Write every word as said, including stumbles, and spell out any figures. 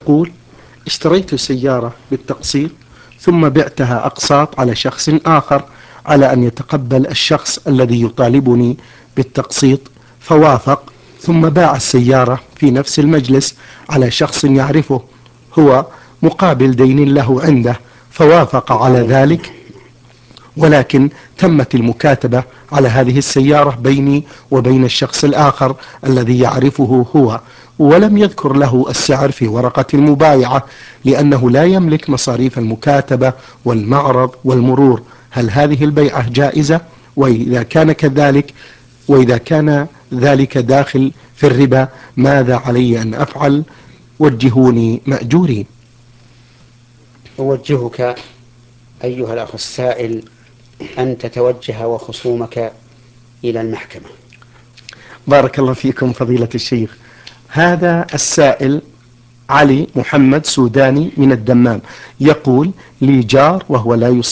يقول: اشتريت سيارة بالتقسيط ثم بعتها أقساط على شخص آخر على أن يتقبل الشخص الذي يطالبني بالتقسيط، فوافق، ثم باع السيارة في نفس المجلس على شخص يعرفه هو مقابل دين له عنده، فوافق على ذلك، ولكن تمت المكاتبة على هذه السيارة بيني وبين الشخص الآخر الذي يعرفه هو، ولم يذكر له السعر في ورقة المبايعة لأنه لا يملك مصاريف المكاتبة والمعرض والمرور. هل هذه البيعة جائزة؟ وإذا كان كذلك وإذا كان ذلك داخل في الربا ماذا علي أن أفعل؟ وجهوني مأجورين. أوجهك أيها الأخ السائل أن تتوجه وخصومك إلى المحكمة. بارك الله فيكم فضيلة الشيخ. هذا السائل علي محمد سوداني من الدمام، يقول: لي جار وهو لا يصلي